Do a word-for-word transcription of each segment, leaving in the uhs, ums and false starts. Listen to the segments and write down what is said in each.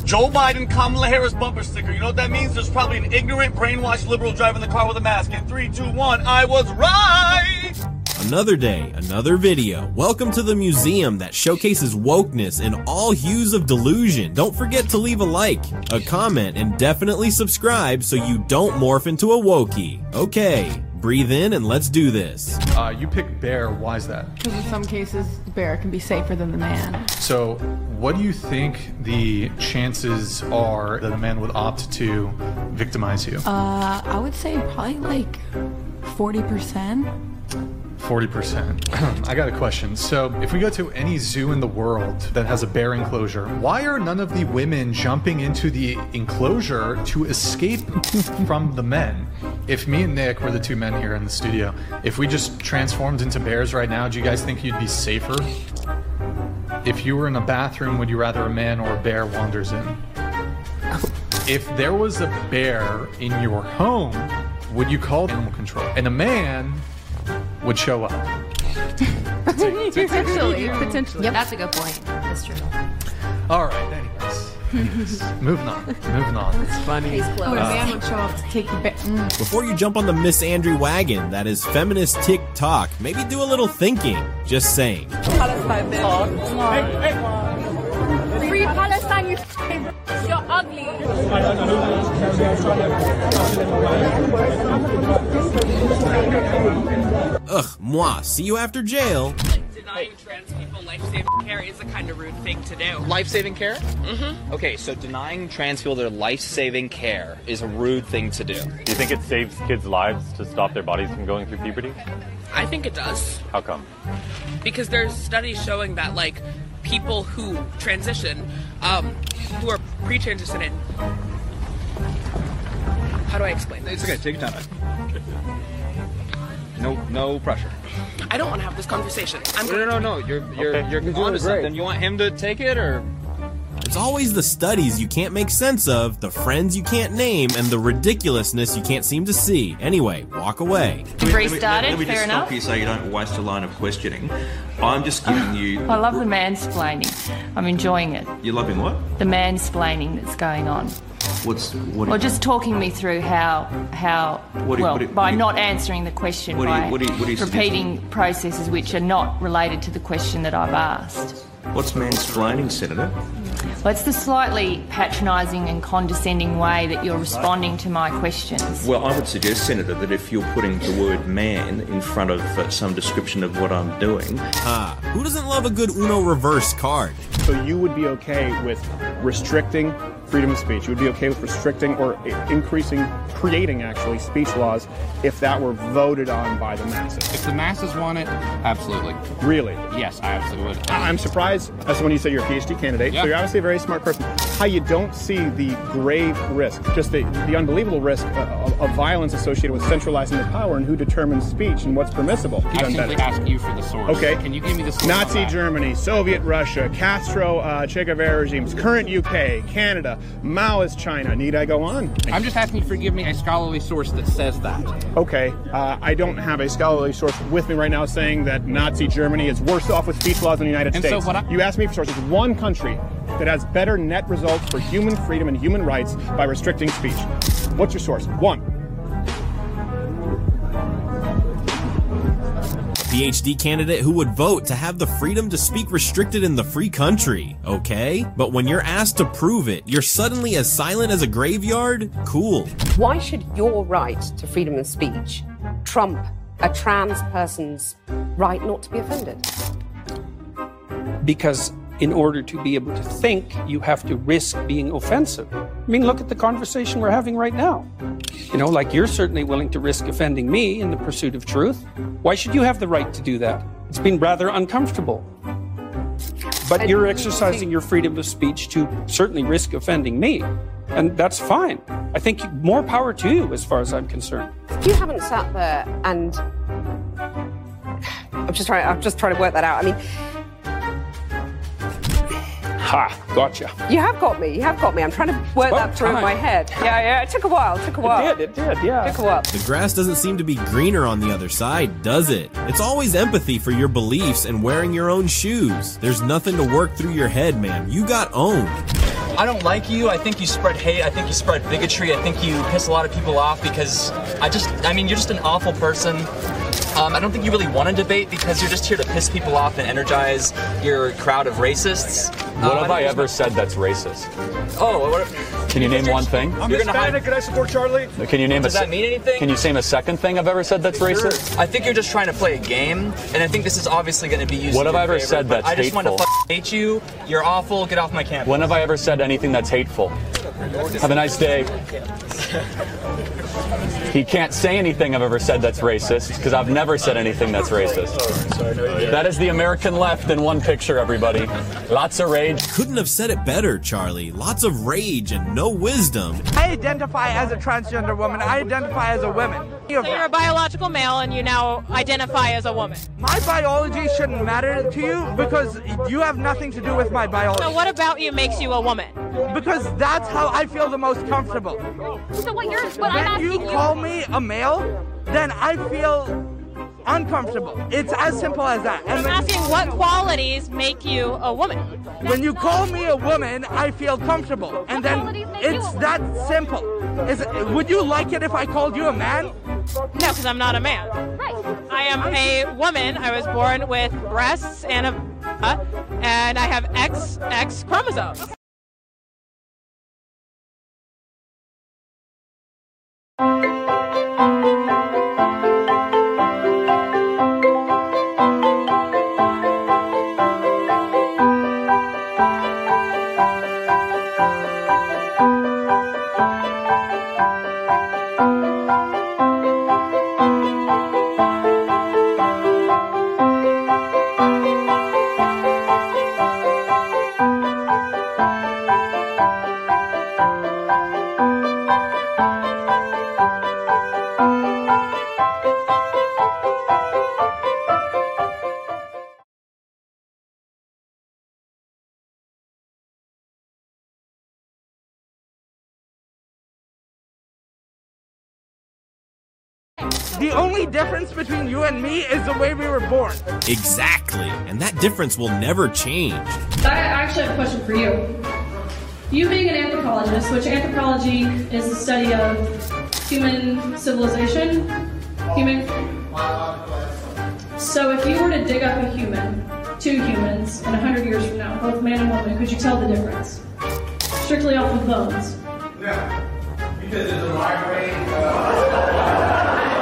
Joe Biden, Kamala Harris bumper sticker. You know what that means? There's probably an ignorant, brainwashed liberal driving the car with a mask. In three, two, one, I was right! Another day, another video. Welcome to the museum that showcases wokeness in all hues of delusion. Don't forget to leave a like, a comment, and definitely subscribe so you don't morph into a wokey. Okay, breathe in and let's do this. Uh, you pick bear, why is that? Because in some cases, the bear can be safer than the man. So, what do you think the chances are that a man would opt to victimize you? Uh, I would say probably like forty percent. forty percent. I got a question. So, if we go to any zoo in the world that has a bear enclosure, why are none of the women jumping into the enclosure to escape from the men? If me and Nick were the two men here in the studio, if we just transformed into bears right now, do you guys think you'd be safer? If you were in a bathroom, would you rather a man or a bear wanders in? If there was a bear in your home, would you call animal control? And a man would show up. Potentially, potentially. Yep. That's a good point. That's true. All right, anyways. anyways moving on. Moving on. It's funny. He's close. Oh, a man would show up to take the bear. Mm. Before you jump on the Miss Andrew wagon that is feminist TikTok, maybe do a little thinking. Just saying. Palestine, free Palestine, you f***ing you're ugly. Ugh, moi, see you after jail. Denying trans people life-saving care is a kind of rude thing to do. Life-saving care? Mm-hmm. Okay, so denying trans people their life-saving care is a rude thing to do. Do you think it saves kids' lives to stop their bodies from going through puberty? I think it does. How come? Because there's studies showing that, like, people who transition, um, who are pre-transitioning. How do I explain this? It's okay, take your time. No, no pressure. I don't want to have this conversation. I'm No, no, no, no. You're you're Okay. you're on to something. You want him to take it, or? It's always the studies you can't make sense of, the friends you can't name, and the ridiculousness you can't seem to see. Anyway, walk away. You've restarted, Let me fair just enough. stop you so you don't waste a line of questioning. I'm just giving you... I love the mansplaining. I'm enjoying it. You're loving what? The mansplaining that's going on. What's... What Well, just talking me through how, how What do you- well, what do you- by what do you- not answering the question, what do you- by what do you- what do you repeating processes which are not related to the question that I've asked. What's mansplaining, Senator? Well, it's the slightly patronising and condescending way that you're responding to my questions. Well, I would suggest, Senator, that if you're putting the word man in front of uh, some description of what I'm doing... Ah, who doesn't love a good Uno reverse card? So you would be okay with restricting freedom of speech? You would be okay with restricting or i- increasing, creating actually, speech laws if that were voted on by the masses? If the masses want it, absolutely. Really? Yes, I absolutely would. I'm surprised, as when you say you're a PhD candidate, Yeah. so you're obviously a very smart person, how you don't see the grave risk, just the, the unbelievable risk uh, of, of violence associated with centralizing the power and who determines speech and what's permissible. I simply ask you for the source. Okay. Can you give me the source? Nazi on that? Germany, Soviet Russia, Castro, uh, Che Guevara regimes, current U K, Canada, Maoist China. Need I go on? I'm just asking you to give me a scholarly source that says that. Okay, uh, I don't have a scholarly source with me right now saying that Nazi Germany is worse off with speech laws than the United And so States. what I- you asked me for sources. One country that has better net results for human freedom and human rights by restricting speech. What's your source? One. PhD candidate who would vote to have the freedom to speak restricted in the free country, okay? But when you're asked to prove it, you're suddenly as silent as a graveyard? Cool. Why should your right to freedom of speech trump a trans person's right not to be offended? Because in order to be able to think, you have to risk being offensive. I mean, look at the conversation we're having right now. You know, like you're certainly willing to risk offending me in the pursuit of truth. Why should you have the right to do that? It's been rather uncomfortable. But you're exercising your freedom of speech to certainly risk offending me. And that's fine. I think more power to you as far as I'm concerned. You haven't sat there and I'm just trying I'm just trying to work that out. I mean, ha, gotcha. you have got me. You have got me. I'm trying to work About that through in time. my head. Yeah, yeah. It took a while. It took a while. It did, it did, yeah. It took a while. The grass doesn't seem to be greener on the other side, does it? It's always empathy for your beliefs and wearing your own shoes. There's nothing to work through your head, man. You got owned. I don't like you. I think you spread hate. I think you spread bigotry. I think you piss a lot of people off because I just, I mean, you're just an awful person. Um, I don't think you really want to debate because you're just here to piss people off and energize your crowd of racists. What um, have I, I ever just... said that's racist? Oh, what? Can you name one thing? I'm Hispanic hide... and I support Charlie. Can you name Does a that mean anything? Can you name a second thing I've ever said that's sure. racist? I think you're just trying to play a game, and I think this is obviously going to be used. What have I ever favor, said that's I just hateful? want to f hate you. You're awful. Get off my campus. When have I ever said anything that's hateful? Have a nice day. He can't say anything I've ever said that's racist, because I've never said anything that's racist. That is the American left in one picture, everybody. Lots of rage. Couldn't have said it better, Charlie. Lots of rage and no wisdom. I identify as a transgender woman. I identify as a woman. So you're a biological male and you now identify as a woman. My biology shouldn't matter to you because you have nothing to do with my biology. So what about you makes you a woman? Because that's how I feel the most comfortable. So what you're, what when I'm asking you call me a male, then I feel uncomfortable. It's as simple as that. And I'm asking what qualities make you a woman? When you call me a woman, I feel comfortable. And then it's that simple. Is it, would you like it if I called you a man? No, because I'm not a man. Right. I am a woman. I was born with breasts and a uh, and I have X X chromosomes. The only difference between you and me is the way we were born. Exactly, and that difference will never change. I actually have a question for you. You being an anthropologist, which anthropology is the study of human civilization, human. So if you were to dig up a human, two humans, in a hundred years from now, both man and woman, could you tell the difference? Strictly off of bones. Yeah, because there's a wide range of...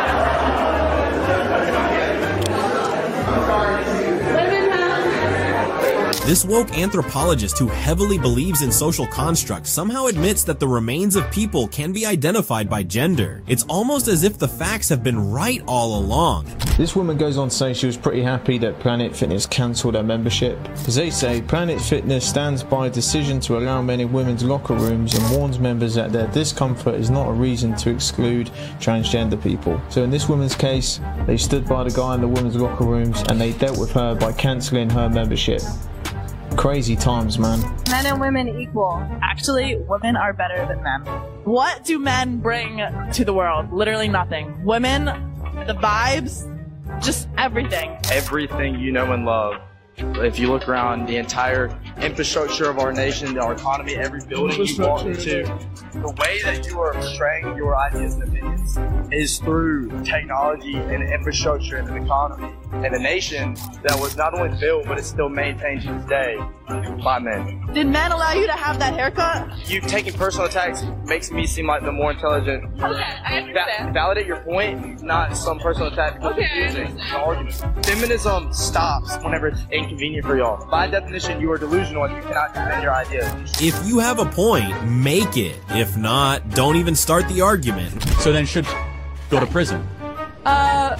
This woke anthropologist who heavily believes in social constructs somehow admits that the remains of people can be identified by gender. It's almost as if the facts have been right all along. This woman goes on to say she was pretty happy that Planet Fitness cancelled her membership. As they say, Planet Fitness stands by a decision to allow men in women's locker rooms and warns members that their discomfort is not a reason to exclude transgender people. So in this woman's case, they stood by the guy in the women's locker rooms and they dealt with her by cancelling her membership. Crazy times, man. Men and women equal. Actually, women are better than men. What do men bring to the world? Literally nothing. Women, the vibes, just everything. Everything you know and love. If you look around the entire infrastructure of our nation, our economy, every building you walk into, the way that you are portraying your ideas and opinions is through technology and infrastructure and an economy and a nation that was not only built, but it's still maintained to this day by men. Did men allow you to have that haircut? You taking personal attacks makes me seem like the more intelligent. Okay, I understand. Va- validate your point, not some personal attack because Okay, it's using an argument. Feminism stops whenever it's inconvenient for y'all. By definition, you are delusional and you cannot defend your ideas. If you have a point, make it. If not, don't even start the argument. So then should go to prison? Uh,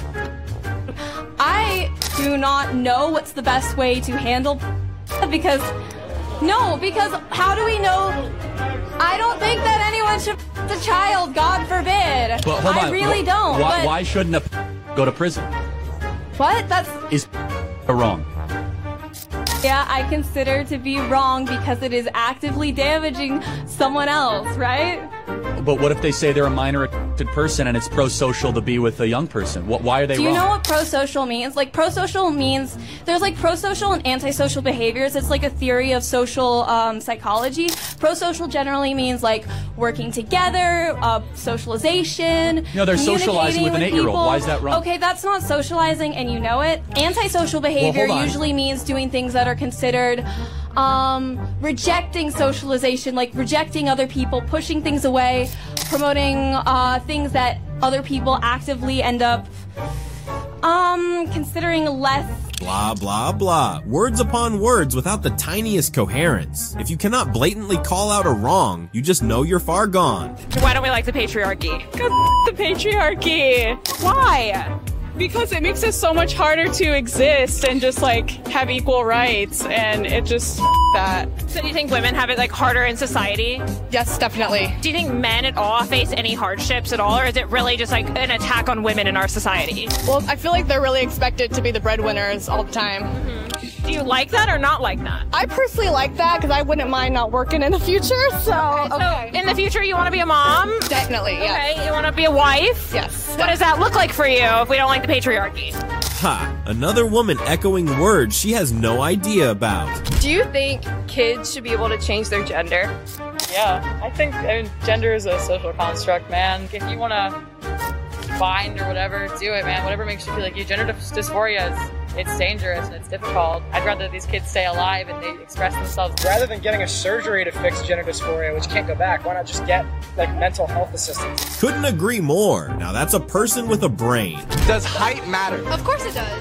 I do not know what's the best way to handle because, no, because how do we know? I don't think that anyone should f- a child, God forbid. But hold on. I really Wh- don't. Why, but why shouldn't a go to prison? What? That's... Is wrong? Yeah, I consider to be wrong because it is actively damaging someone else, right? But what if they say they're a minor? person and it's pro-social to be with a young person. What, why are they Do you wrong? know what pro-social means? Like, pro-social means, there's like pro-social and antisocial behaviors. It's like a theory of social um, psychology. Pro-social generally means like working together, uh, socialization. No, they're socializing with an communicating eight-year-old. people. Why is that wrong? Okay, that's not socializing, and you know it. Antisocial Well, behavior hold on. usually means doing things that are considered um, rejecting socialization, like rejecting other people, pushing things away, promoting uh, things that other people actively end up um, considering less. Blah, blah, blah. Words upon words without the tiniest coherence. If you cannot blatantly call out a wrong, you just know you're far gone. Why don't we like the patriarchy? Because the patriarchy. Why? Because it makes it so much harder to exist and just like have equal rights, and it just that. So do you think women have it like harder in society? Yes, definitely. Do you think men at all face any hardships at all, or is it really just like an attack on women in our society? Well, I feel like they're really expected to be the breadwinners all the time. Mm-hmm. Do you like that or not like that? I personally like that because I wouldn't mind not working in the future. So, okay. okay. So in the future, you want to be a mom? Definitely, yeah. Okay, you want to be a wife? Yes. What does that look like for you if we don't like the patriarchy? Ha! Another woman echoing words she has no idea about. Do you think kids should be able to change their gender? Yeah, I think I mean, gender is a social construct, man. If you want to find or whatever, do it, man. Whatever makes you feel like you. Gender dysphoria is it's dangerous and it's difficult. I'd rather these kids stay alive and they express themselves. Rather than getting a surgery to fix gender dysphoria, which can't go back, why not just get like mental health assistance? Couldn't agree more. Now that's a person with a brain. Does height matter? Of course it does.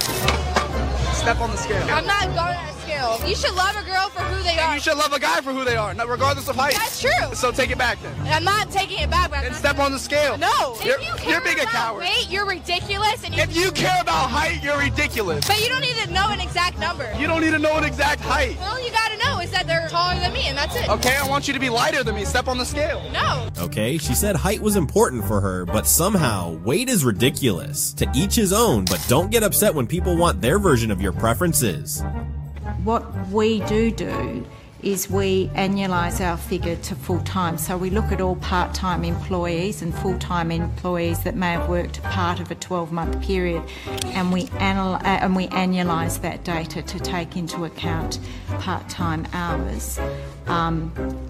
Step on the scale. I'm not going on a scale. You should love a girl for who they And are. you should love a guy for who they are, not regardless of height. That's true. So take it back then. I'm not taking it back. But And step on the scale. No. You're, if you care you're being about a coward. weight, you're ridiculous. And you If you care about height, you're ridiculous. But you don't need to know an exact number. You don't need to know an exact height. All you gotta know is that they're taller than me, and that's it. Okay, I want you to be lighter than me. Step on the scale. No. Okay, she said height was important for her, but somehow weight is ridiculous. To each his own, but don't get upset when people want their version of your preferences. What we do do is we annualise our figure to full-time. So we look at all part-time employees and full-time employees that may have worked part of a twelve-month period, and we, anal- uh, and we annualise that data to take into account part-time hours. Um,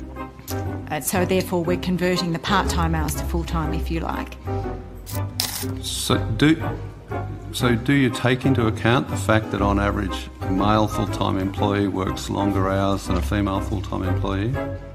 uh, so therefore we're converting the part-time hours to full-time, if you like. So do, so do you take into account the fact that on average a male full-time employee works longer hours than a female full-time employee?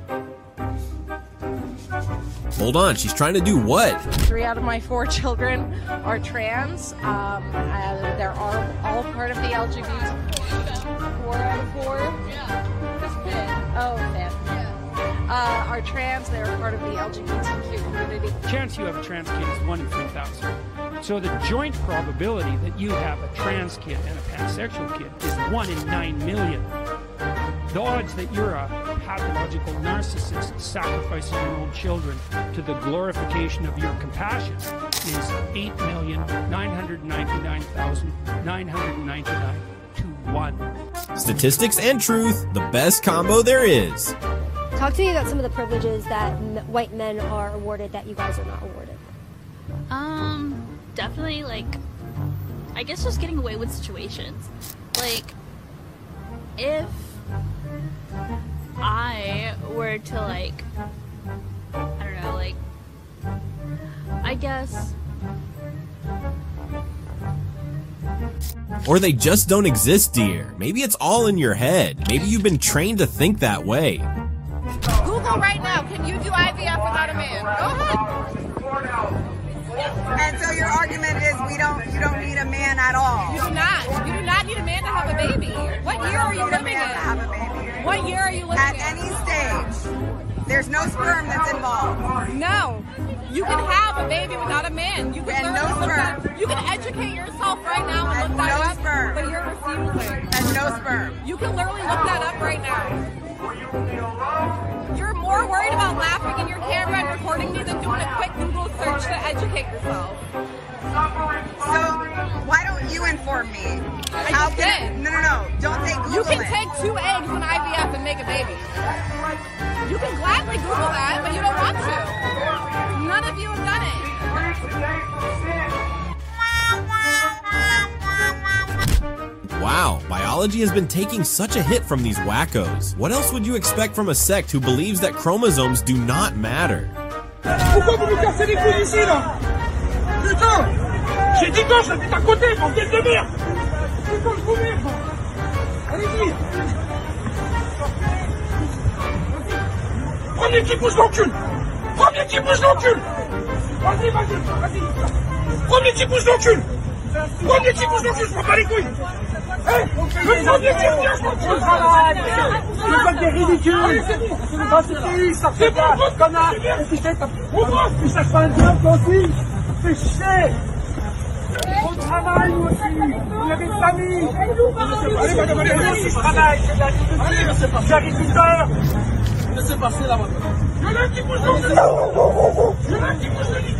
Hold on, she's trying to do what? Three out of my four children are trans. Um, uh, they're all, all part of the L G B T. Four out of four? Yeah. Oh, Sam. Uh, are trans, they're part of the L G B T Q community. The chance you have a trans kid is one in three thousand. So the joint probability that you have a trans kid and a pansexual kid is one in nine million. The odds that you're a pathological narcissist sacrificing your own children to the glorification of your compassion is eight million nine hundred ninety-nine thousand nine hundred ninety-nine to one. Statistics and truth, the best combo there is. Talk to me about some of the privileges that m- white men are awarded that you guys are not awarded. Um, definitely, like, I guess just getting away with situations. Like, if I were to, like, I don't know, like, I guess... Or they just don't exist, dear. Maybe it's all in your head. Maybe you've been trained to think that way. Google right now, can you do I V F without a man? Go ahead. And so your argument is we don't, you don't need a man at all. You do not. You do not need a man to have a baby. What year are you living in? Have a baby. What year are you living At in? any stage, there's no sperm that's involved. No. You can have a baby without a man. You can And learn no to look sperm. that- You can educate yourself right now and, And look that no up. sperm. But you're refusing. And no sperm. You can literally look that up right now. You're more worried about laughing in your camera and recording me than doing a quick Google search to educate yourself. So why don't you inform me? I How just can did. no no no? Don't say Google You can it. take two eggs and I V F and make a baby. You can gladly Google that, but you don't want to. None of you have done it. Wow, biology has been taking such a hit from these wackos. What else would you expect from a sect who believes that chromosomes do not matter? Pourquoi vous me cassez les couilles ici, là? Putain! J'ai dit gauche, j'habite à côté, bordel de merde! C'est quoi le gros merde? Allez-y! Premier qui bouge l'encul! Premier qui bouge l'encul! Vas-y, vas-y, vas-y! Premier qui bouge l'encul! Premier qui bouge l'encul, je prends pas les couilles! Hey, le premier qui bouge l'encul! C'est pas des ridicules! Ça suffit, ça fait pas! Connard! Et puis c'est ta... Tu cherches pas un job, toi aussi! Fais chier! On travaille, nous aussi! On a des familles! Allez, allez, allez, moi aussi je travaille! Je suis agriculteur! Laissez passer là maintenant! Il y en a qui bouge l'encul! Il y en a qui bouge l'encul!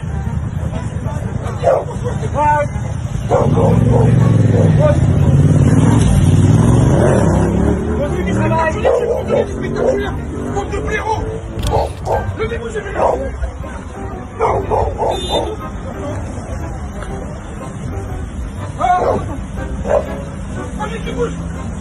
Continue de travailler, c'est spectaculaire, compte de blaireau. Levez-vous, c'est bien. Allez, qui bouge.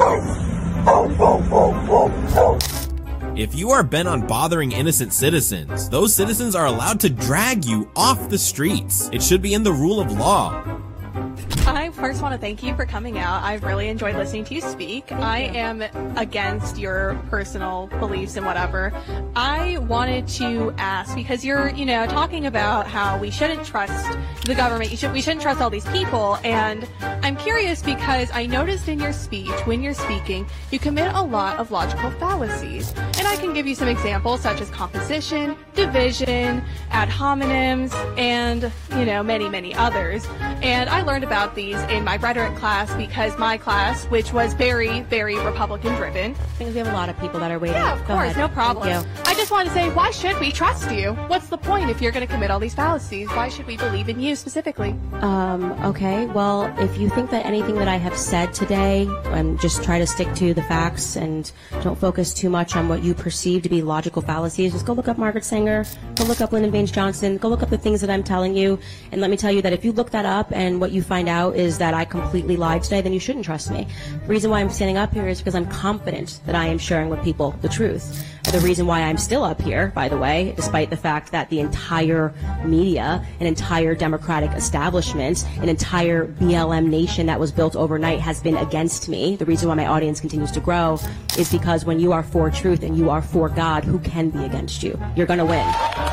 If you are bent on bothering innocent citizens, those citizens are allowed to drag you off the streets. It should be in the rule of law. I first want to thank you for coming out. I've really enjoyed listening to you speak. I am against your personal beliefs and whatever. I wanted to ask, because you're, you know, talking about how we shouldn't trust the government, you should, we shouldn't trust all these people, and I'm curious because I noticed in your speech, when you're speaking, you commit a lot of logical fallacies. And I can give you some examples such as composition, division, ad hominems, and, you know, many, many others. And I learned about these in my rhetoric class because my class, which was very, very Republican driven. I think we have a lot of people that are waiting. Yeah, of Go course, ahead. no problem. Thank you. I just want to say, why should we trust you? What's the point if you're going to commit all these fallacies? Why should we believe in you specifically? Um, okay, well, if you think that anything that I have said today, um, just try to stick to the facts and don't focus too much on what you perceive to be logical fallacies. Just go look up Margaret Sanger, go look up Lyndon Baines Johnson, go look up the things that I'm telling you, and let me tell you that if you look that up and what you find out is that I completely lied today, then you shouldn't trust me. The reason why I'm standing up here is because I'm confident that I am sharing with people the truth. The reason why I'm still up here, by the way, despite the fact that the entire media, an entire Democratic establishment, an entire B L M nation that was built overnight has been against me, the reason why my audience continues to grow is because when you are for truth and you are for God, who can be against you? You're going to win.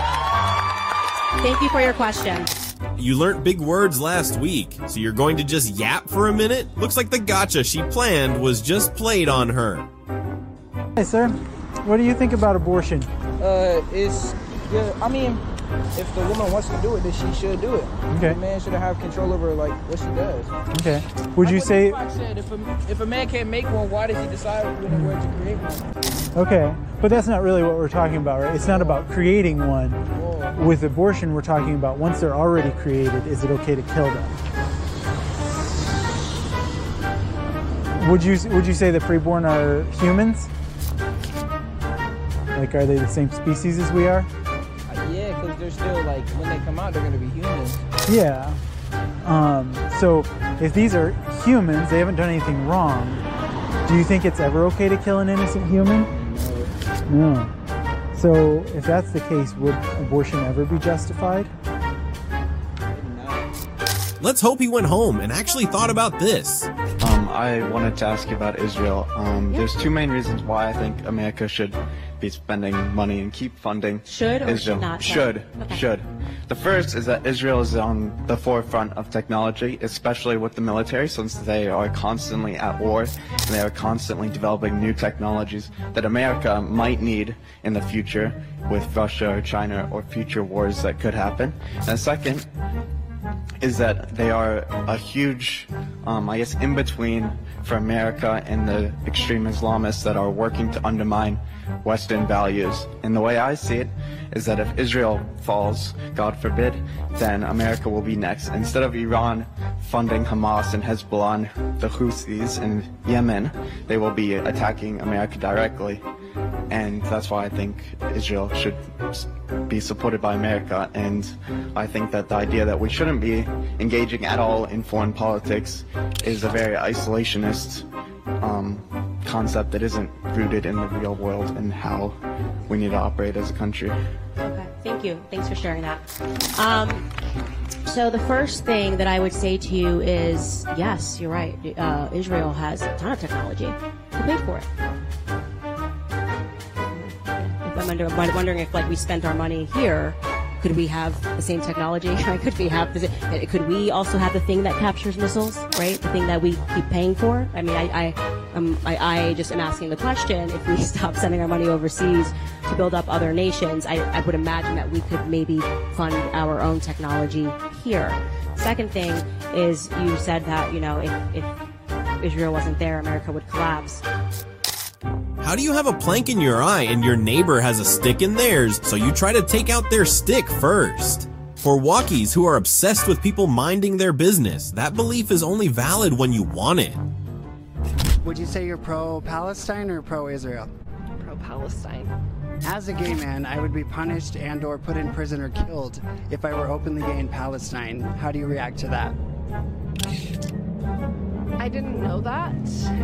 Thank you for your question. You learnt big words last week, so you're going to just yap for a minute? Looks like the gotcha she planned was just played on her. Hey, sir. What do you think about abortion? Uh, it's, yeah, I mean, if the woman wants to do it, then she should do it. Okay. The man should have control over, like, what she does. Okay. Would you say... Like I said, if a, if a man can't make one, why does he decide when and where to create one? Okay. But that's not really what we're talking about, right? It's not about creating one. Whoa. With abortion, we're talking about once they're already created, is it okay to kill them? Would you, would you say the preborn are humans? Like, are they the same species as we are? Uh, yeah, because they're still, like, when they come out, they're going to be humans. Yeah. Um, so, if these are humans, they haven't done anything wrong, do you think it's ever okay to kill an innocent human? No. No. So, if that's the case, would abortion ever be justified? Let's hope he went home and actually thought about this. Um, I wanted to ask you about Israel. Um, yeah. There's two main reasons why I think America should be spending money and keep funding should or Israel. Should not? Should. Okay. Should. The first is that Israel is on the forefront of technology, especially with the military, since they are constantly at war and they are constantly developing new technologies that America might need in the future with Russia or China or future wars that could happen. And the second is that they are a huge, um, I guess, in-between for America and the extreme Islamists that are working to undermine Western values. And the way I see it is that if Israel falls, God forbid, then America will be next. Instead of Iran funding Hamas and Hezbollah and the Houthis in Yemen, they will be attacking America directly. And that's why I think Israel should be supported by America. And I think that the idea that we shouldn't be engaging at all in foreign politics is a very isolationist um, concept that isn't rooted in the real world and how we need to operate as a country. Okay, thank you. Thanks for sharing that. Um, so the first thing that I would say to you is, yes, you're right. Uh, Israel has a ton of technology. Who paid for it? I'm under, wondering if, like, we spent our money here, could we have the same technology? Could we have? The, could we also have the thing that captures missiles? Right, the thing that we keep paying for. I mean, I, I, um, I, I just am asking the question: if we stop sending our money overseas to build up other nations, I, I would imagine that we could maybe fund our own technology here. Second thing is, you said that, you know, if, if Israel wasn't there, America would collapse. How do you have a plank in your eye and your neighbor has a stick in theirs, so you try to take out their stick first? For walkies who are obsessed with people minding their business, that belief is only valid when you want it. Would you say you're pro-Palestine or pro-Israel? Pro-Palestine. As a gay man, I would be punished and or put in prison or killed if I were openly gay in Palestine. How do you react to that? I didn't know that.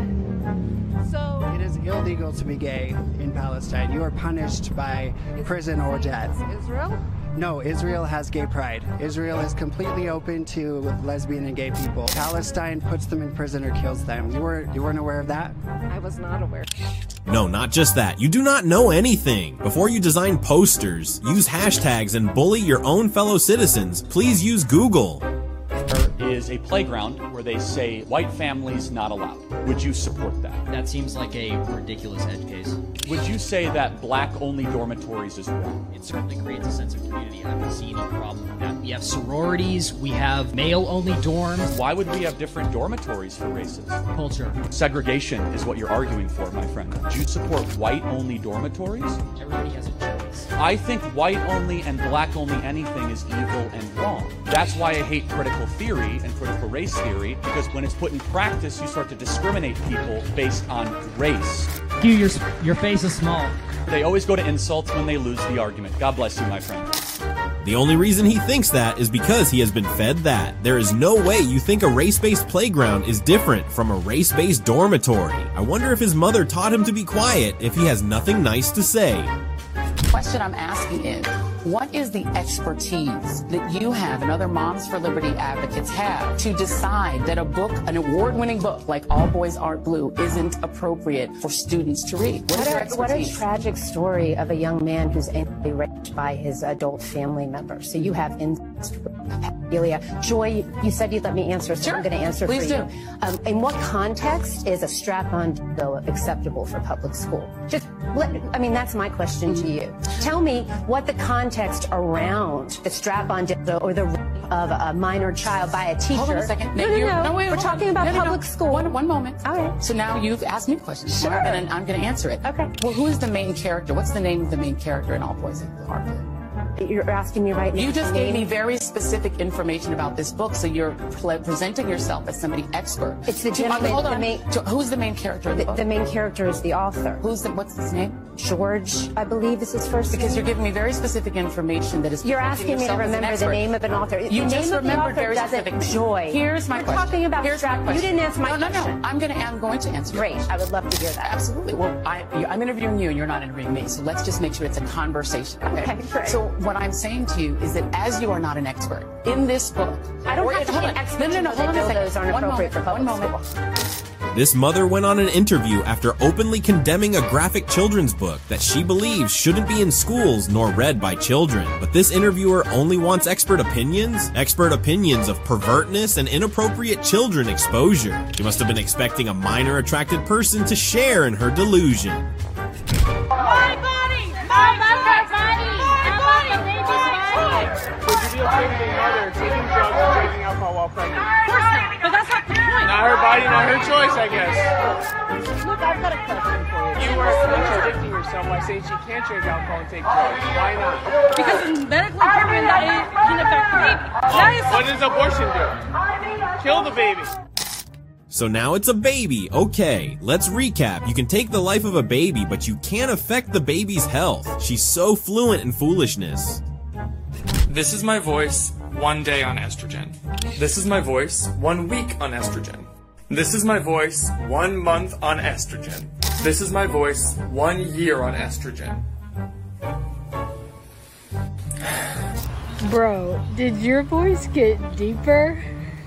So it is illegal to be gay in Palestine. You are punished by prison or death. Israel? No, Israel has gay pride. Israel is completely open to lesbian and gay people. Palestine puts them in prison or kills them. You were you weren't aware of that? I was not aware. No, not just that. You do not know anything. Before you design posters, use hashtags, and bully your own fellow citizens, please use Google. There is a playground where they say white families not allowed. Would you support that? That seems like a ridiculous edge case. Would you say that black-only dormitories is wrong? It certainly creates a sense of community. I don't see any problem with that. We have sororities, we have male-only dorms. Why would we have different dormitories for races? Culture. Segregation is what you're arguing for, my friend. Do you support white-only dormitories? Everybody has a choice. I think white-only and black-only anything is evil and wrong. That's why I hate critical theory and critical race theory, because when it's put in practice, you start to discriminate people based on race. You, your, your face is small. They always go to insults when they lose the argument. God bless you, my friend. The only reason he thinks that is because he has been fed that. There is no way you think a race-based playground is different from a race-based dormitory. I wonder if his mother taught him to be quiet if he has nothing nice to say. The question I'm asking is, what is the expertise that you have and other Moms for Liberty advocates have to decide that a book, an award-winning book like All Boys Aren't Blue, isn't appropriate for students to read? What, what, is your a, what a expertise? tragic story of a young man who's anally raped by his adult family member. So you have incest, pedophilia. Joy, you said you'd let me answer, so Sure. I'm going to answer Please for do. you. Um, in what context is a strap-on dildo acceptable for public school? Just, let, I mean, that's my question to you. Tell me what the context around the strap-on dildo or the rape of a minor child by a teacher. Hold on a second. No, no, You're- no. no, wait, We're hold talking on. about No, no, no. public school. One, one moment. All right. So now you've asked me a question. Sure. And I'm going to answer it. Okay. Well, who is the main character? What's the name of the main character in All Boys Are Blue? You're asking me right now. You just the gave name? me very specific information about this book, so you're pl- presenting yourself as somebody expert. It's the To- gentleman. Hold the on. main, To- Who's the main character in the, the, book? the main character is the author. Who's the, what's his name? George, I believe is his first Because name. you're giving me very specific information that is. You're presenting asking me to yourself as an remember the expert. name of an author. You the just name of the remembered author very doesn't specific. joy. Here's my We're question. talking about Here's my strap. question. You didn't answer my no, question. No, no, I'm going to. I'm going to answer. your Great. question. I would love to hear that. Absolutely. Well, I, I'm interviewing you, and you're not interviewing me. So let's just make sure it's a conversation. Okay. Okay, great. So what I'm saying to you is that as you are not an expert in this book, I don't or have if- to be hold an on. expert No, no, to no. know Hold on that a second. dildos aren't One appropriate moment. for One public moment. school. This mother went on an interview after openly condemning a graphic children's book that she believes shouldn't be in schools nor read by children. But this interviewer only wants expert opinions? Expert opinions of pervertness and inappropriate children exposure. She must have been expecting a minor attracted person to share in her delusion. My body! My body! My body! Baby's body! Would you be okay with a mother taking drugs and drinking alcohol while pregnant? Of course not, but that's not the point. Not her body, not her choice, I guess. Look, I've got a question for you. You are contradicting yourself by saying she can't drink alcohol and take drugs. Why not? Because it's medically proven that it can affect the baby. That is What does abortion do? Kill the baby. So now it's a baby. Okay, let's recap. You can take the life of a baby, but you can't affect the baby's health. She's so fluent in foolishness. This is my voice one day on estrogen. This is my voice one week on estrogen. This is my voice one month on estrogen. This is my voice one year on estrogen. Bro, did your voice get deeper?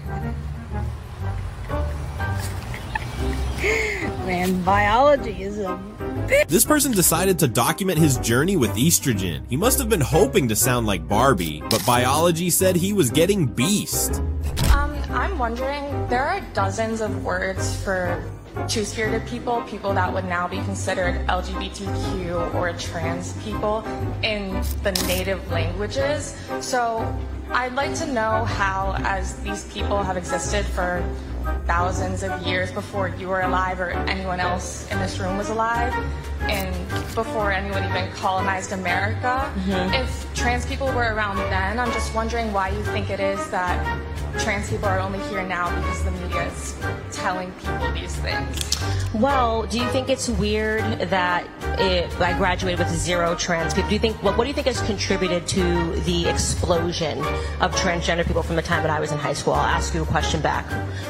Man, biology is a bitch. This person decided to document his journey with estrogen. He must have been hoping to sound like Barbie, but biology said he was getting beast. Um, I'm wondering, there are dozens of words for two-spirited people, people that would now be considered L G B T Q or trans people in the native languages. So I'd like to know how, as these people have existed for thousands of years before you were alive or anyone else in this room was alive, and before anyone even colonized America, Mhm. if trans people were around then, I'm just wondering why you think it is that trans people are only here now because the media is telling people these things. Well, do you think it's weird that it, I graduated with zero trans people? Do you think what, what do you think has contributed to the explosion of transgender people from the time that I was in high school? I'll ask you a question back.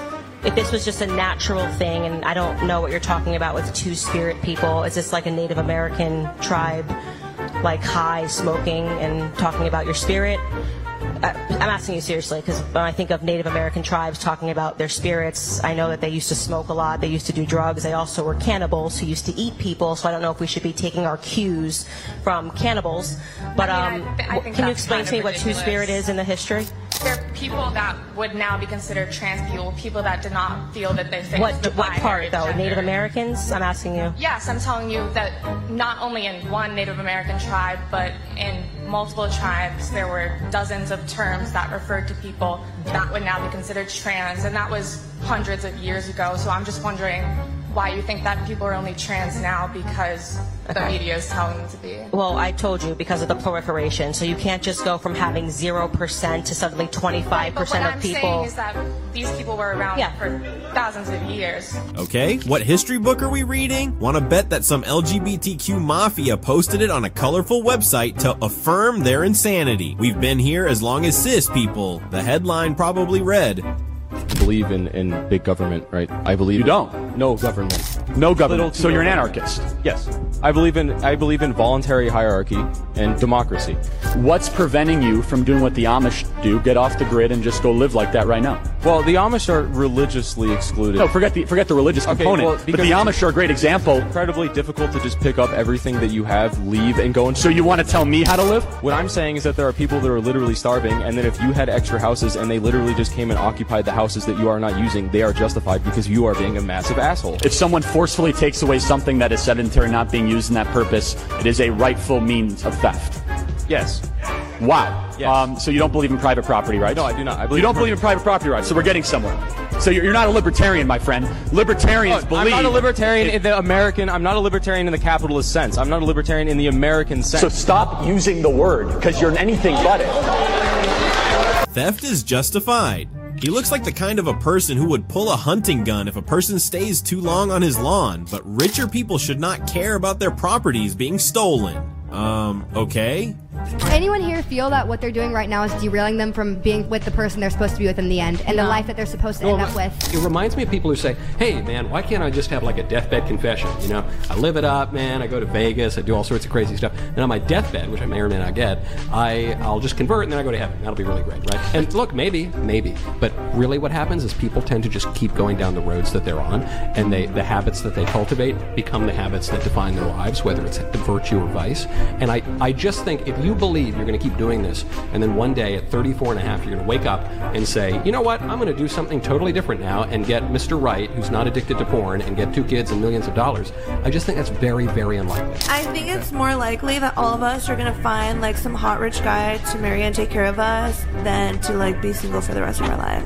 If this was just a natural thing, and I don't know what you're talking about with two-spirit people, is this like a Native American tribe, like high, smoking, and talking about your spirit? I- I'm asking you seriously, because when I think of Native American tribes talking about their spirits, I know that they used to smoke a lot, they used to do drugs, they also were cannibals who used to eat people, so I don't know if we should be taking our cues from cannibals. But I mean, um, I th- I think can you that's explain kind to me of what ridiculous. two-spirit is in the history? There are people that would now be considered trans people, people that did not feel that they fit What, the what binary part, though? gender. Native Americans? I'm asking you. Yes, I'm telling you that not only in one Native American tribe, but in multiple tribes, there were dozens of terms that referred to people that would now be considered trans, and that was hundreds of years ago. So I'm just wondering why you think that people are only trans now because the Okay. media is telling them to be. Well, I told you, because of the proliferation. So you can't just go from having zero percent to suddenly twenty-five But what percent I'm of people. saying is that these people were around Yeah. for thousands of years. Okay, what history book are we reading? Wanna bet that some L G B T Q mafia posted it on a colorful website to affirm their insanity. We've been here as long as cis people. The headline probably read. I believe in, in big government, right? I believe You don't? no government. No government. Little to So you're an no anarchist. Yes. I believe in I believe in voluntary hierarchy and democracy. What's preventing you from doing what the Amish do? Get off the grid and just go live like that right now. Well, the Amish are religiously excluded. No, forget the forget the religious Okay, component. well, but because the Amish are a great example. It's incredibly difficult to just pick up everything that you have, leave, and go into. So you want to tell me how to live? What I'm saying is that there are people that are literally starving, and then if you had extra houses and they literally just came and occupied the houses that you are not using, they are justified because you are being a massive asshole. If someone forcefully takes away something that is sedentary, not being used in that purpose, it is a rightful means of theft. Yes. Wow. Yes. Um, so you don't believe in private property rights? No, I do not. I believe you don't in believe in private property rights, so we're getting somewhere. So you're, you're not a libertarian, my friend. Libertarians Look, believe... I'm not a libertarian in the American, I'm not a libertarian in the capitalist sense. I'm not a libertarian in the American sense. So stop using the word, because you're anything but it. Theft is justified. He looks like the kind of a person who would pull a hunting gun if a person stays too long on his lawn, but richer people should not care about their properties being stolen. Um, okay? Anyone here feel that what they're doing right now is derailing them from being with the person they're supposed to be with in the end, and the life that they're supposed to Well, end up with? It reminds me of people who say, hey, man, why can't I just have like a deathbed confession? You know, I live it up, man. I go to Vegas. I do all sorts of crazy stuff. And on my deathbed, which I may or may not get, I, I'll just convert and then I go to heaven. That'll be really great, right? And look, maybe, maybe. But really what happens is people tend to just keep going down the roads that they're on, and they the habits that they cultivate become the habits that define their lives, whether it's virtue or vice. And I, I just think if you believe you're going to keep doing this, and then one day at thirty-four and a half, you're going to wake up and say, you know what, I'm going to do something totally different now and get Mister Right, who's not addicted to porn, and get two kids and millions of dollars. I just think that's very, very unlikely. I think it's more likely that all of us are gonna find like some hot rich guy to marry and take care of us than to like be single for the rest of our lives.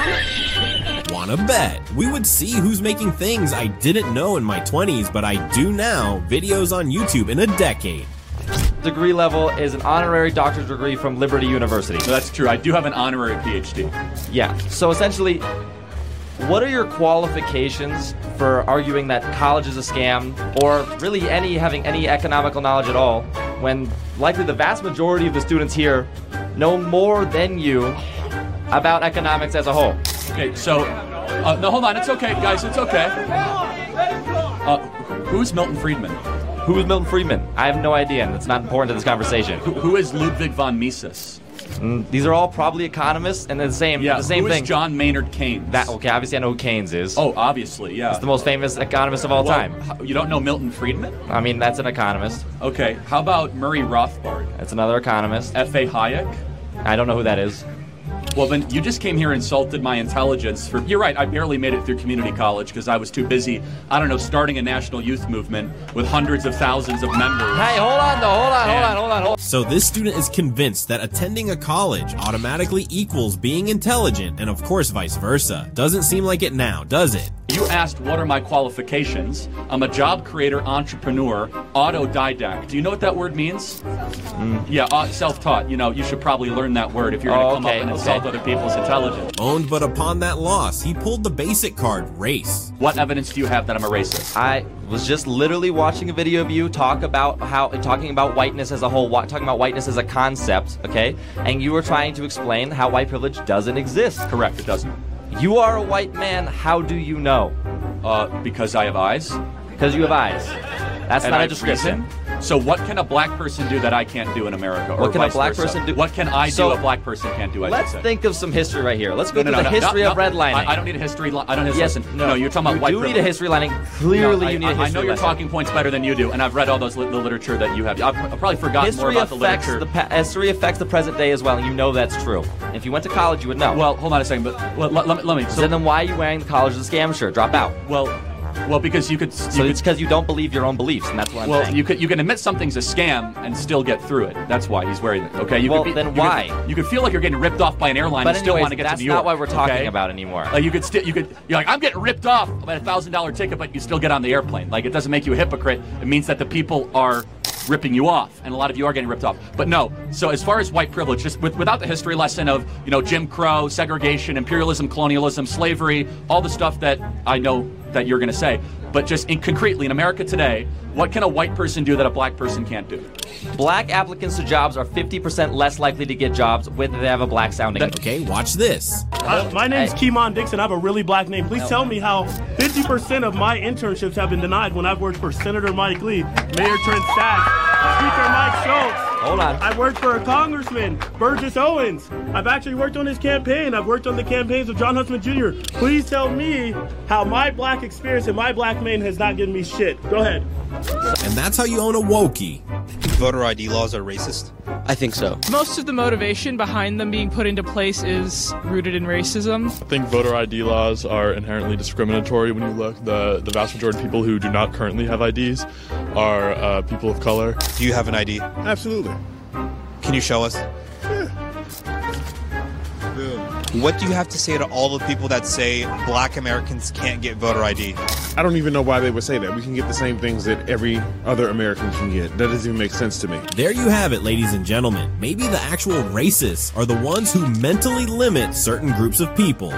Wanna bet? We would see who's making things I didn't know in my twenties, but I do now, videos on YouTube in a decade. Degree level is an honorary doctorate degree from Liberty University. So that's true. I do have an honorary P H D. Yeah. So essentially, what are your qualifications for arguing that college is a scam, or really any having any economical knowledge at all, when likely the vast majority of the students here know more than you about economics as a whole? Okay, so, uh, no, hold on, it's okay, guys, it's okay. Uh, who's Milton Friedman? Who is Milton Friedman? I have no idea, and it's not important to this conversation. Who, who is Ludwig von Mises? Mm, these are all probably economists, and they're the same. Yeah, the same who thing. is John Maynard Keynes? That okay? Obviously, I know who Keynes is. Oh, obviously, yeah. He's the most famous economist of all well, time. You don't know Milton Friedman? I mean, that's an economist. Okay, how about Murray Rothbard? That's another economist. F A Hayek? I don't know who that is. Well, then you just came here and insulted my intelligence. For You're right, I barely made it through community college because I was too busy, I don't know, starting a national youth movement with hundreds of thousands of members. Hey, hold on, though, hold on, hold on, hold on, hold on. So this student is convinced that attending a college automatically equals being intelligent, and of course vice versa. Doesn't seem like it now, does it? You asked what are my qualifications. I'm a job creator, entrepreneur, autodidact. Do you know what that word means? Mm. Yeah, uh, self-taught. You know, you should probably learn that word if you're going to Oh, come okay, up and okay. insult other people's intelligence. Owned, but upon that loss, he pulled the basic card, race. What evidence do you have that I'm a racist? I was just literally watching a video of you talk about how talking about whiteness as a whole, wh- talking about whiteness as a concept, okay? And you were trying to explain how white privilege doesn't exist. Correct, it doesn't. You are a white man. How do you know? Uh, because I have eyes. Because you have eyes. That's And not I a description. reason. So what can a black person do that I can't do in America? Or What can a vice black versa? person do? What can I So, do a black person can't do? I Let's should say. think of some history right here. Let's go No, through no, the no, history no, of no, redlining. I, I don't need a history. Li- I don't need Yes, listen. no, No, you're talking about you white do privilege. need a history lining. Clearly, No, you I, need a I, history I know your lesson. talking points better than you do, and I've read all those li- the literature that you have. I've, I've probably forgotten History more about the affects literature. the pa- history affects the present day as well, and you know that's true. If you went to college, you would know. Well, hold on a second, but well, let, let me. Let me So then why are you wearing the college as a scam shirt? Drop out. Well, well, because you could. You So could, it's because you don't believe your own beliefs, and that's what I'm well, saying. you could you can admit something's a scam and still get through it. That's why he's wearing it. Okay. You Well, could be, then you why? Could, you could feel like you're getting ripped off by an airline But and still anyways, want to get that's to New York. not what we're talking okay? about anymore. Like you could still you could you're like I'm getting ripped off by a thousand dollar ticket, but you still get on the airplane. Like it doesn't make you a hypocrite. It means that the people are ripping you off, and a lot of you are getting ripped off. But no, so as far as white privilege, just with, without the history lesson of, you know, Jim Crow, segregation, imperialism, colonialism, slavery, all the stuff that I know that you're going to say, but just in, concretely, in America today, what can a white person do that a black person can't do? Black applicants to jobs are fifty percent less likely to get jobs whether they have a black sounding name. Okay, watch this. Uh, my name's Keemon Dixon. I have a really black name. Please tell me how fifty percent of my internships have been denied when I've worked for Senator Mike Lee, Mayor Trent Sachs, Speaker Mike Schultz. Hold on. I worked for a congressman, Burgess Owens. I've actually worked on his campaign. I've worked on the campaigns of John Huntsman Junior Please tell me how my black experience and my black man has not given me shit. Go ahead. And that's how you own a Wokey. Voter I D laws are racist? I think so. Most of the motivation behind them being put into place is rooted in racism. I think voter I D laws are inherently discriminatory when you look. The, the vast majority of people who do not currently have I Ds are uh, people of color. Do you have an I D? Absolutely. Can you show us? What do you have to say to all the people that say black Americans can't get voter I D? I don't even know why they would say that. We can get the same things that every other American can get. That doesn't even make sense to me. There you have it, ladies and gentlemen. Maybe the actual racists are the ones who mentally limit certain groups of people.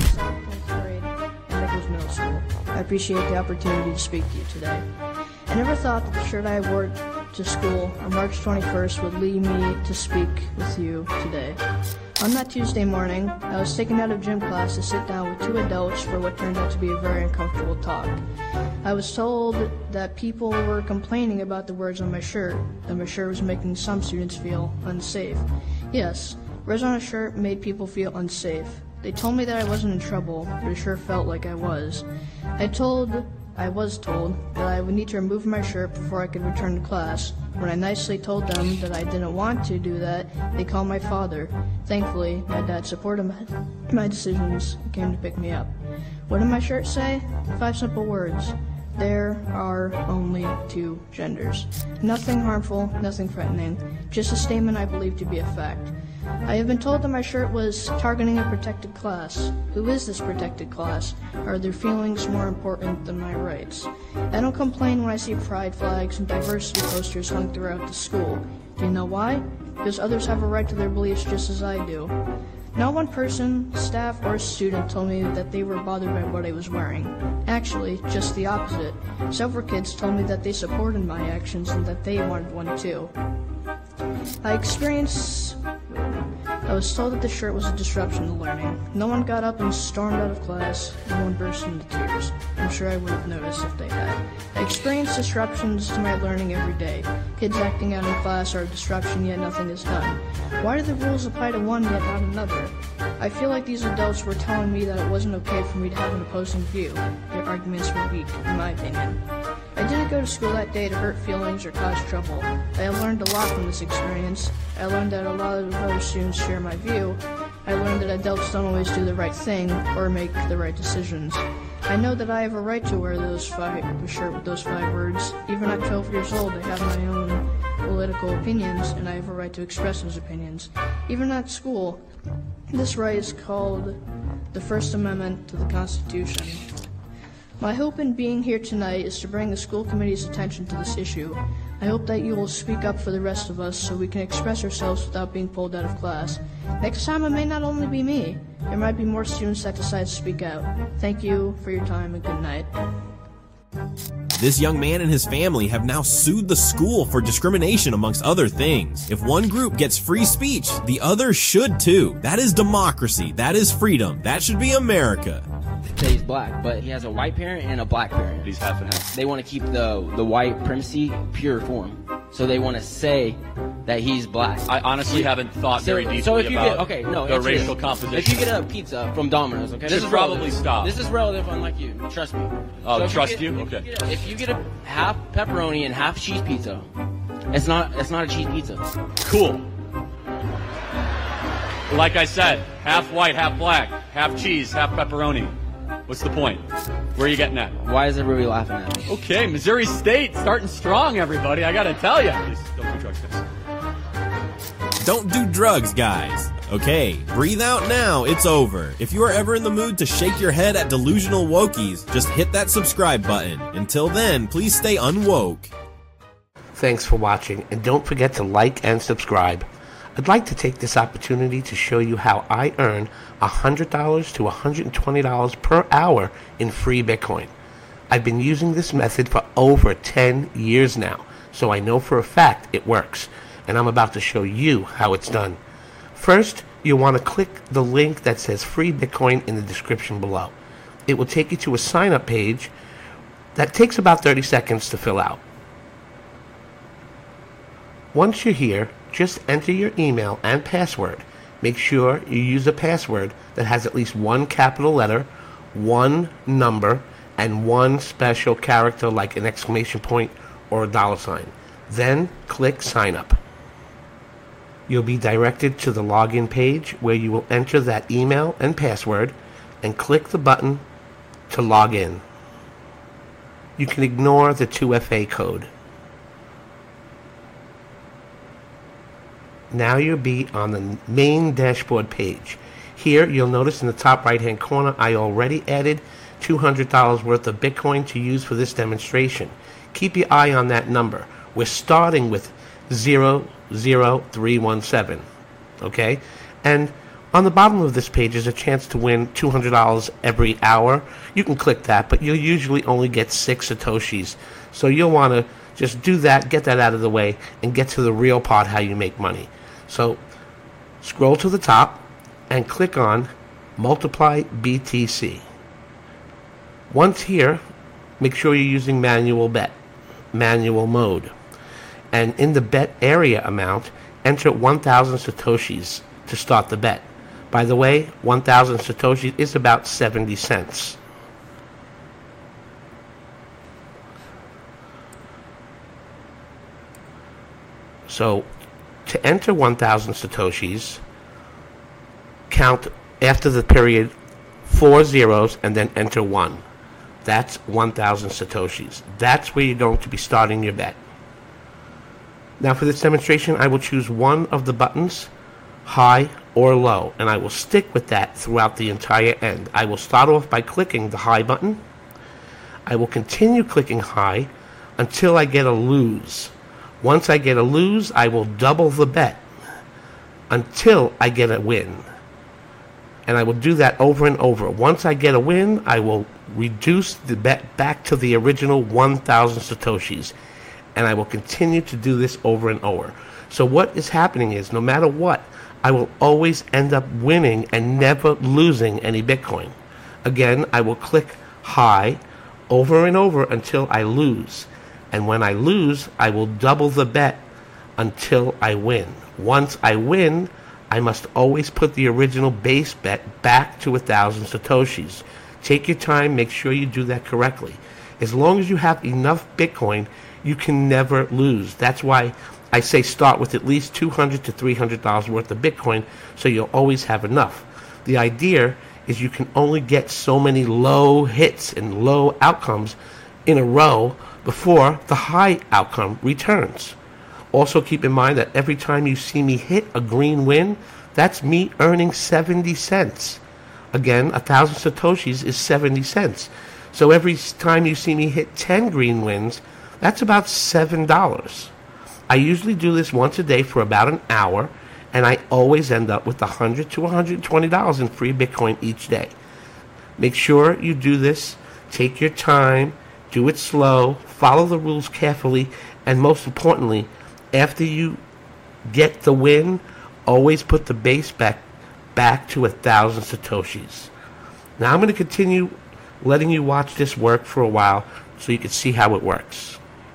I appreciate the opportunity to speak to you today. I never thought that the shirt I wore to school on March twenty-first would lead me to speak with you today. On that Tuesday morning, I was taken out of gym class to sit down with two adults for what turned out to be a very uncomfortable talk. I was told that people were complaining about the words on my shirt, that my shirt was making some students feel unsafe. Yes, words on a shirt made people feel unsafe. They told me that I wasn't in trouble, but it sure felt like I was. I told, I was told that I would need to remove my shirt before I could return to class. When I nicely told them that I didn't want to do that, they called my father. Thankfully, my dad supported my, my decisions and came to pick me up. What did my shirt say? Five simple words. There are only two genders. Nothing harmful, nothing threatening, just a statement I believe to be a fact. I have been told that my shirt was targeting a protected class. Who is this protected class? Are their feelings more important than my rights? I don't complain when I see pride flags and diversity posters hung throughout the school. Do you know why? Because others have a right to their beliefs just as I do. Not one person, staff, or student told me that they were bothered by what I was wearing. Actually, just the opposite. Several kids told me that they supported my actions and that they wanted one too. I experienced... I was told that the shirt was a disruption to learning. No one got up and stormed out of class. No one burst into tears. I'm sure I would have noticed if they had. I experienced disruptions to my learning every day. Kids acting out in class are a disruption, yet nothing is done. Why do the rules apply to one yet not another? I feel like these adults were telling me that it wasn't okay for me to have an opposing view. Their arguments were weak, in my opinion. I didn't go to school that day to hurt feelings or cause trouble. I learned a lot from this experience. I learned that a lot of other students share my view. I learned that adults don't always do the right thing or make the right decisions. I know that I have a right to wear those five, a shirt with those five words. Even at twelve years old, I have my own political opinions, and I have a right to express those opinions. Even at school, this right is called the First Amendment to the Constitution. My hope in being here tonight is to bring the school committee's attention to this issue. I hope that you will speak up for the rest of us so we can express ourselves without being pulled out of class. Next time it may not only be me, there might be more students that decide to speak out. Thank you for your time and good night. This young man and his family have now sued the school for discrimination amongst other things. If one group gets free speech, the other should too. That is democracy. That is freedom. That should be America. Say he's black, but he has a white parent and a black parent. He's half and half. They want to keep the the white primacy pure for him, so they want to say that he's black. I honestly haven't thought so, very deeply so if you about get, okay, no, the racial this. composition. If you get a pizza from Domino's, okay, this this is is probably relative. stop. This is relative, unlike you. Trust me. Oh, so trust you? you? Get, Okay. If you, get a, if you get a half pepperoni and half cheese pizza, it's not it's not a cheese pizza. Cool. Like I said, half white, half black, half cheese, half pepperoni. What's the point? Where are you getting at? Why is everybody laughing at me? Okay, Missouri State starting strong, everybody. I gotta tell you. Please don't do drugs, guys. Don't do drugs, guys. Okay, breathe out now. It's over. If you are ever in the mood to shake your head at delusional wokies, just hit that subscribe button. Until then, please stay unwoke. Thanks for watching, and don't forget to like and subscribe. I'd like to take this opportunity to show you how I earn one hundred dollars to one hundred twenty dollars per hour in free Bitcoin. I've been using this method for over ten years now, so I know for a fact it works, and I'm about to show you how it's done. First, you'll want to click the link that says free Bitcoin in the description below. It will take you to a sign-up page that takes about thirty seconds to fill out. Once you're here, just enter your email and password. Make sure you use a password that has at least one capital letter, one number, and one special character like an exclamation point or a dollar sign. Then click sign up. You'll be directed to the login page where you will enter that email and password and click the button to log in. You can ignore the two F A code. Now you'll be on the main dashboard page. Here you'll notice in the top right hand corner I already added two hundred dollars worth of Bitcoin to use for this demonstration. Keep your eye on that number. We're starting with zero zero three one seven. Okay? And on the bottom of this page is a chance to win two hundred dollars every hour. You can click that, but you'll usually only get six Satoshis. So you'll want to just do that, get that out of the way, and get to the real part, how you make money. So scroll to the top and click on Multiply B T C. Once here, make sure you're using manual bet, manual mode. And in the bet area amount, enter one thousand Satoshis to start the bet. By the way, one thousand Satoshis is about seventy cents. So, to enter one thousand Satoshis, count after the period four zeros and then enter one. That's one thousand Satoshis. That's where you're going to be starting your bet. Now for this demonstration, I will choose one of the buttons, high or low, and I will stick with that throughout the entire end. I will start off by clicking the high button. I will continue clicking high until I get a lose. Once I get a lose, I will double the bet until I get a win. And I will do that over and over. Once I get a win, I will reduce the bet back to the original one thousand Satoshis. And I will continue to do this over and over. So what is happening is, no matter what, I will always end up winning and never losing any Bitcoin. Again, I will click high over and over until I lose. And when I lose, I will double the bet until I win. Once I win, I must always put the original base bet back to a thousand Satoshis. Take your time, make sure you do that correctly. As long as you have enough Bitcoin, you can never lose. That's why I say start with at least two hundred to three hundred dollars worth of Bitcoin, so you'll always have enough. The idea is you can only get so many low hits and low outcomes in a row before the high outcome returns. Also keep in mind that every time you see me hit a green win, that's me earning seventy cents. Again, a thousand Satoshis is seventy cents. So every time you see me hit ten green wins, that's about seven dollars. I usually do this once a day for about an hour, and I always end up with one hundred to one hundred twenty dollars in free Bitcoin each day. Make sure you do this. Take your time. Do it slow. Follow the rules carefully. And most importantly, after you get the win, always put the base back, back to one thousand Satoshis. Now I'm going to continue letting you watch this work for a while so you can see how it works.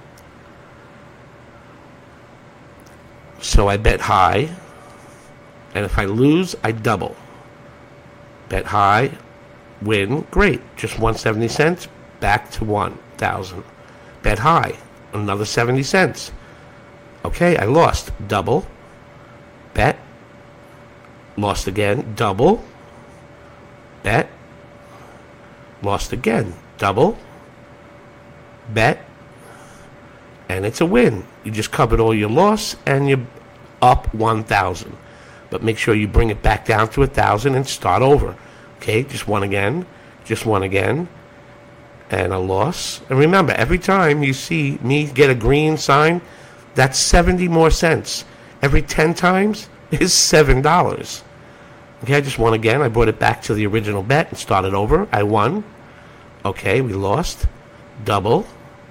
So I bet high, and if I lose, I double. Bet high, win, great. Just one hundred seventy cents, back to one thousand. Bet high, another seventy cents. Okay, I lost. Double. Bet. Lost again. Double. Bet. Lost again. Double. Bet. And it's a win. You just covered all your loss, and you're up one thousand. But make sure you bring it back down to one thousand and start over. Okay, just one again. Just one again. And a loss. And remember, every time you see me get a green sign, that's seventy more cents. Every ten times is seven dollars. Okay, I just won again. I brought it back to the original bet and started over. I won. Okay, we lost. Double.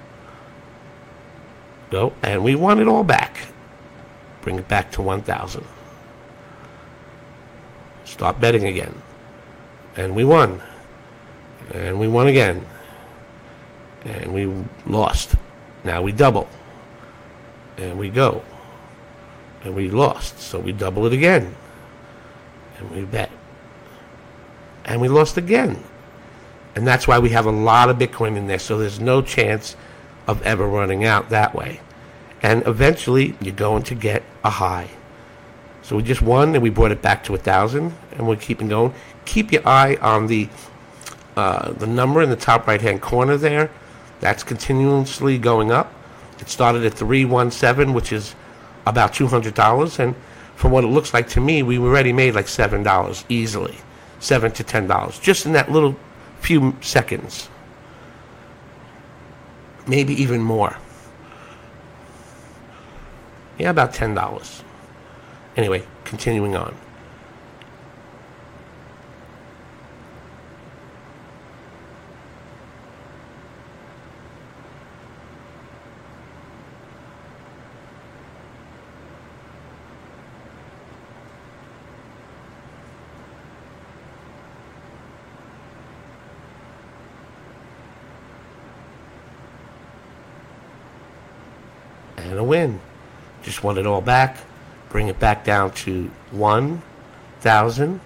Go. And we won it all back. Bring it back to one thousand. Start betting again. And we won. And we won again. And we lost. Now we double. And we go. And we lost. So we double it again. And we bet. And we lost again. And that's why we have a lot of Bitcoin in there. So there's no chance of ever running out that way. And eventually you're going to get a high. So we just won and we brought it back to a thousand, and we're keeping going. Keep your eye on the uh, the number in the top right hand corner there. That's continuously going up. It started at three one seven, which is about two hundred dollars, and from what it looks like to me, we already made like seven dollars easily. seven to ten dollars. Just in that little few seconds. Maybe even more. Yeah, about ten dollars. Anyway, continuing on. And a win. Just want it all back. Bring it back down to one thousand.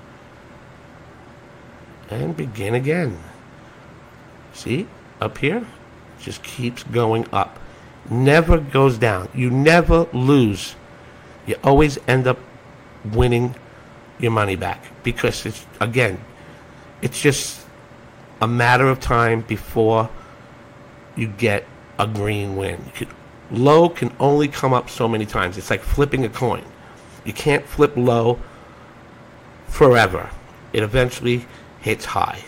And begin again. See? Up here? Just keeps going up. Never goes down. You never lose. You always end up winning your money back. Because, it's again, it's just a matter of time before you get a green win. You could, low can only come up so many times. It's like flipping a coin. You can't flip low forever. It eventually hits high.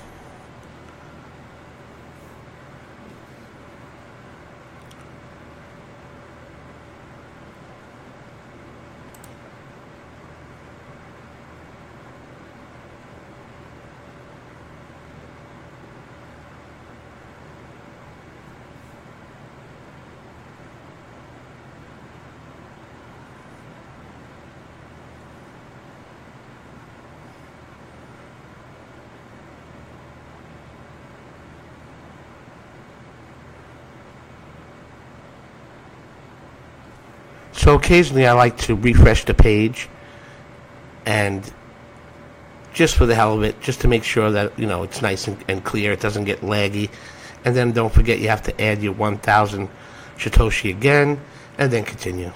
So occasionally I like to refresh the page, and just for the hell of it, just to make sure that, you know, it's nice and, and clear, it doesn't get laggy. And then don't forget you have to add your one thousand Satoshi again, and then continue.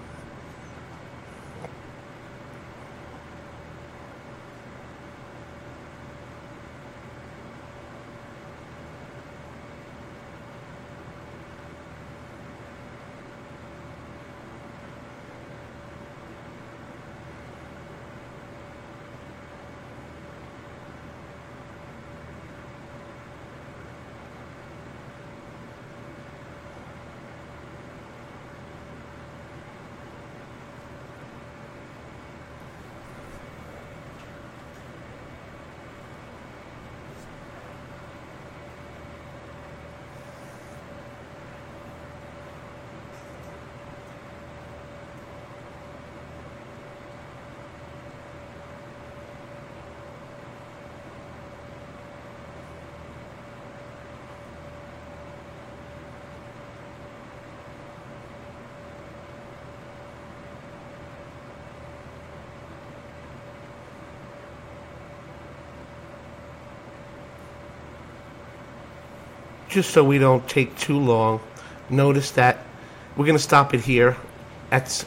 Just so we don't take too long, notice that we're going to stop it here at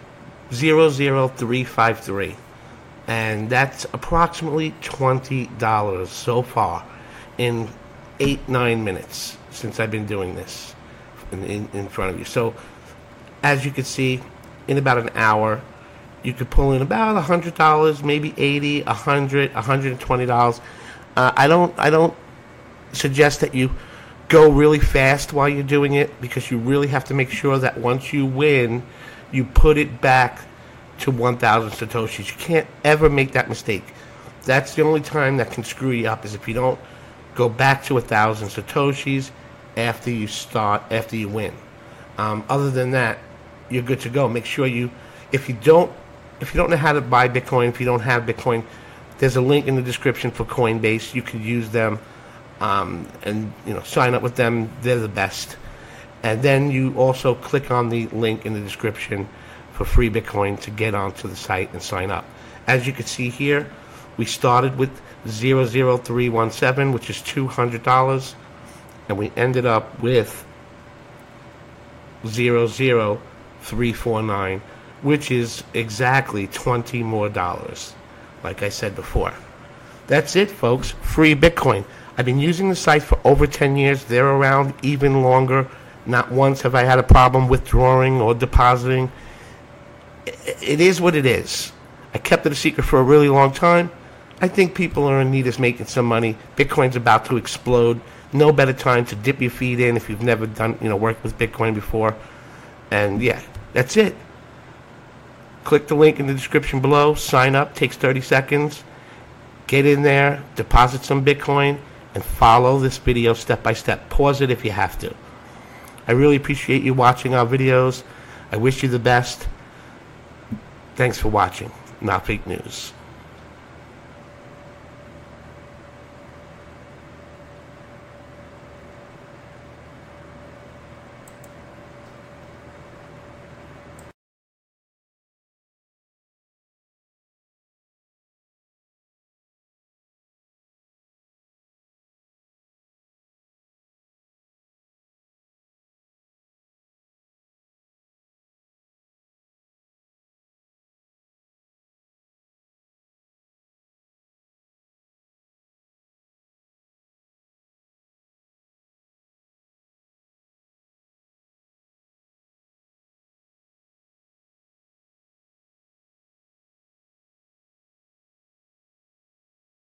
zero zero three five three, and that's approximately twenty dollars so far in eight, nine minutes since I've been doing this in, in, in front of you. So as you can see, in about an hour, you could pull in about one hundred dollars, maybe eighty dollars, one hundred dollars, one hundred twenty dollars. Uh, I don't, I don't suggest that you go really fast while you're doing it, because you really have to make sure that once you win, you put it back to one thousand Satoshis. You can't ever make that mistake. That's the only time that can screw you up, is if you don't go back to one thousand Satoshis after you start, after you win. Um, other than that, you're good to go. Make sure you, if you don't, if you don't know how to buy Bitcoin, if you don't have Bitcoin, there's a link in the description for Coinbase. You can use them. Um, and you know, sign up with them. They're the best. And then you also click on the link in the description for free Bitcoin to get onto the site and sign up. As you can see here, we started with zero zero three one seven, which is two hundred dollars, and we ended up with zero zero three four nine, which is exactly twenty more dollars, like I said before. That's it, folks. Free Bitcoin. I've been using the site for over ten years. They're around even longer. Not once have I had a problem withdrawing or depositing. It is what it is. I kept it a secret for a really long time. I think people are in need of making some money. Bitcoin's about to explode. No better time to dip your feet in if you've never done, you know, worked with Bitcoin before. And yeah, that's it. Click the link in the description below. Sign up. Takes thirty seconds. Get in there. Deposit some Bitcoin. And follow this video step by step. Pause it if you have to. I really appreciate you watching our videos. I wish you the best. Thanks for watching. Not Fake News.